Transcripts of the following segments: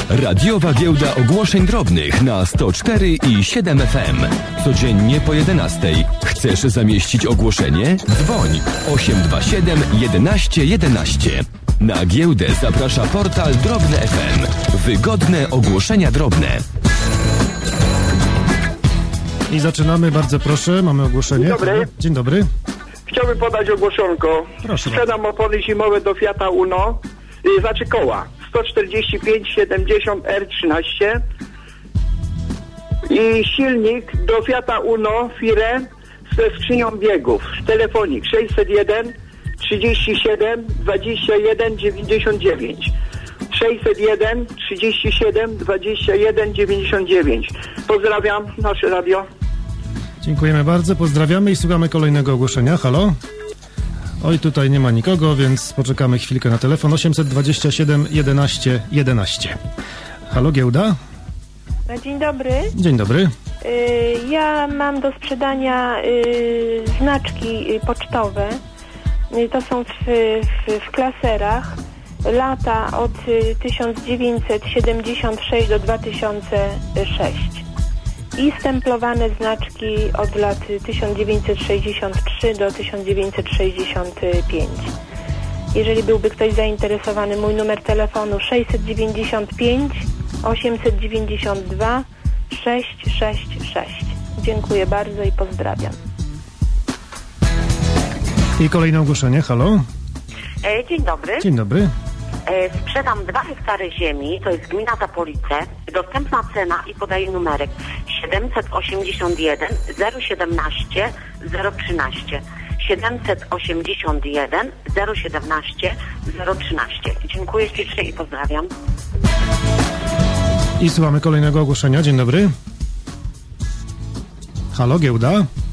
Radiowa giełda ogłoszeń drobnych na 104 i 7 FM. Codziennie po 11. Chcesz zamieścić ogłoszenie? Dzwoń 827 11 11. Na giełdę zaprasza portal Drobne FM. Wygodne ogłoszenia drobne. I zaczynamy, bardzo proszę, mamy ogłoszenie. Dzień dobry. Dzień dobry. Chciałbym podać ogłoszonko. Proszę. Sprzedam opony zimowe do Fiata Uno, znaczy koła 145 70 R13 i silnik do Fiata Uno Fire ze skrzynią biegów. Telefonik 601 37 21 99. 601 37 21 99. Pozdrawiam, nasze radio. Dziękujemy bardzo, pozdrawiamy i słuchamy kolejnego ogłoszenia. Halo? Oj, tutaj nie ma nikogo, więc poczekamy chwilkę na telefon. 827 11 11. Halo, giełda? Dzień dobry. Dzień dobry. Ja mam do sprzedania znaczki pocztowe. To są w klaserach. Lata od 1976 do 2006. I stemplowane znaczki od lat 1963 do 1965. Jeżeli byłby ktoś zainteresowany, mój numer telefonu 695 892 666. Dziękuję bardzo i pozdrawiam. I kolejne ogłoszenie, halo? Dzień dobry. Dzień dobry. Sprzedam 2 hektary ziemi, to jest gmina Tapolice. Dostępna cena i podaję numerek 781 017 013. 781 017 013. Dziękuję ślicznie i pozdrawiam. I słuchamy kolejnego ogłoszenia. Dzień dobry. Halo, giełda?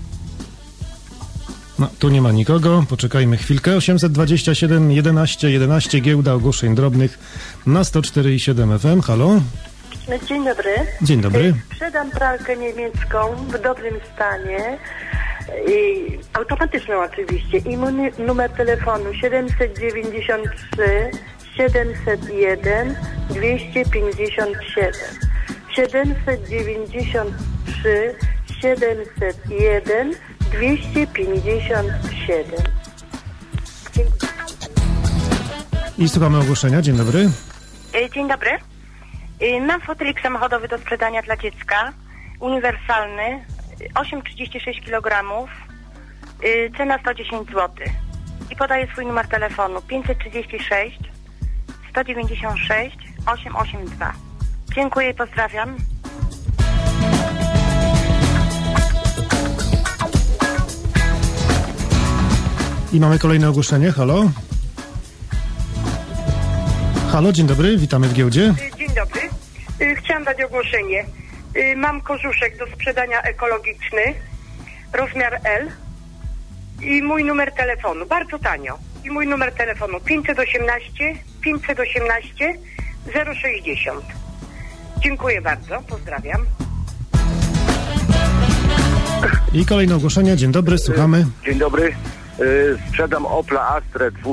No, tu nie ma nikogo. Poczekajmy chwilkę. 827 11 11, giełda ogłoszeń drobnych na 104,7 FM. Halo? Dzień dobry. Dzień dobry. Sprzedam pralkę niemiecką w dobrym stanie, automatyczną oczywiście, i numer telefonu 793 701 257. 793 701 257. Dziękuję. I słuchamy ogłoszenia. Dzień dobry. Dzień dobry. Mam fotelik samochodowy do sprzedania dla dziecka. Uniwersalny. 8,36 kg. Cena 110 zł. I podaję swój numer telefonu 536 196 882. Dziękuję i pozdrawiam. I mamy kolejne ogłoszenie. Halo? Halo, dzień dobry, witamy w giełdzie. Dzień dobry. Chciałam dać ogłoszenie. Mam kożuszek do sprzedania ekologiczny, rozmiar L i mój numer telefonu, bardzo tanio. I mój numer telefonu 518 060. Dziękuję bardzo, pozdrawiam. I kolejne ogłoszenia. Dzień dobry, słuchamy. Dzień dobry. Sprzedam Opla Astrę 2,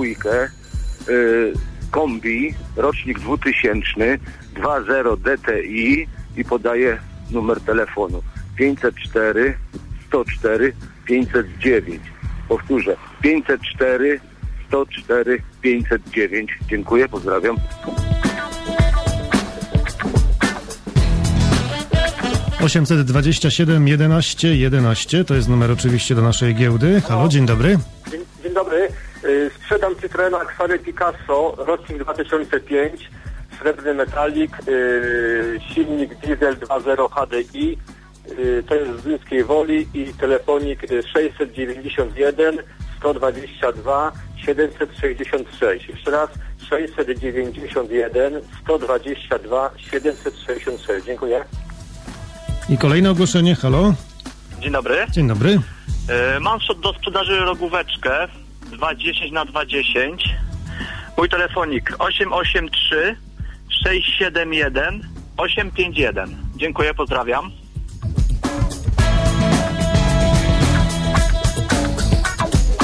kombi, rocznik 2000, 2.0 DTI i podaję numer telefonu 504 104 509. Powtórzę, 504 104 509. Dziękuję, pozdrawiam. Osiemset 27 11 11, to jest numer oczywiście do naszej giełdy. Halo, dzień dobry. Dzień dobry. Sprzedam Citroena Axary Picasso, rocznik 2005, srebrny metalik, silnik diesel 2.0 HDI, to jest z Zduńskiej Woli i telefonik 691 122 766. Jeszcze raz 691 122 766. Dziękuję. I kolejne ogłoszenie, halo. Dzień dobry. Dzień dobry. Mam do sprzedaży rogóweczkę 210x210. Mój telefonik 883 671 851. Dziękuję, pozdrawiam.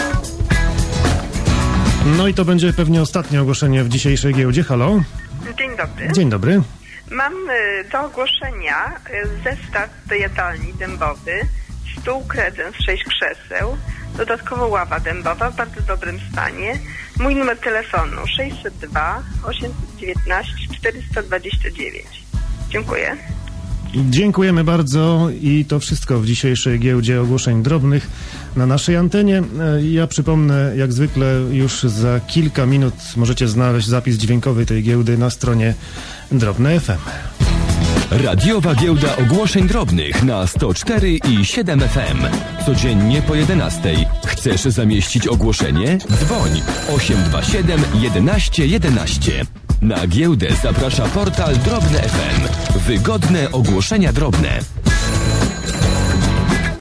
No i to będzie pewnie ostatnie ogłoszenie w dzisiejszej giełdzie. Halo? Dzień dobry. Dzień dobry. Mam do ogłoszenia zestaw do jadalni dębowy, stół kredens, 6 krzeseł, dodatkowo ława dębowa w bardzo dobrym stanie. Mój numer telefonu 602 819 429. Dziękuję. Dziękujemy bardzo i to wszystko w dzisiejszej giełdzie ogłoszeń drobnych na naszej antenie. Ja przypomnę, jak zwykle już za kilka minut możecie znaleźć zapis dźwiękowy tej giełdy na stronie Drobne FM. Radiowa giełda ogłoszeń drobnych na 104 i 7 FM. Codziennie po 11:00. Chcesz zamieścić ogłoszenie? Dzwoń 827 11 11. Na giełdę zaprasza portal Drobne FM. Wygodne ogłoszenia drobne.